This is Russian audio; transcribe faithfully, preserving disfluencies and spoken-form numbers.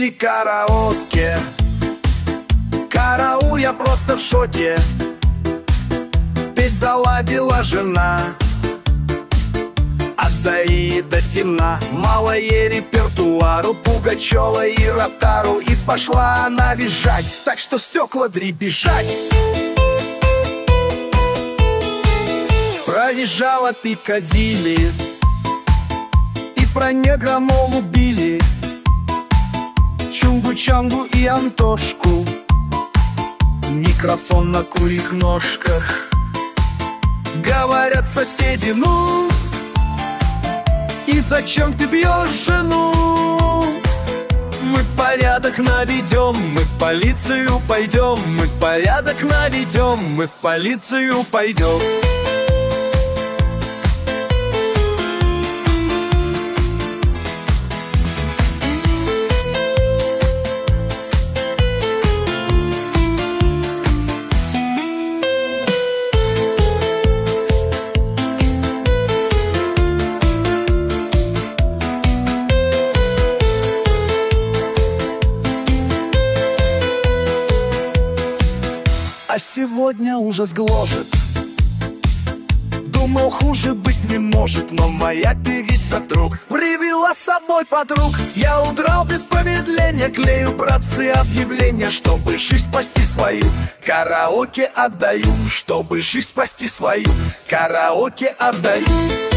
и караоке. Караул, я просто в шоке. Петь заладила жена от зари до темна. Мало ей репертуару Пугачева и Ротару, и пошла она визжать, так что стекла дребезжать. Проезжала Пикадилли, и про негра, мол, убили Чунгу-Чангу и Антошку. Микрофон на курьих ножках. Говорят соседи: ну, и зачем ты бьешь жену? Мы порядок наведем, мы в полицию пойдем. Мы порядок наведем, мы в полицию пойдем. А сегодня ужас гложет. Думал, хуже быть не может, но моя певица вдруг привела с собой подруг. Я удрал без промедления, клею, братцы, объявления, чтобы жизнь спасти свою. Караоке отдаю, чтобы жизнь спасти свою. Караоке отдаю.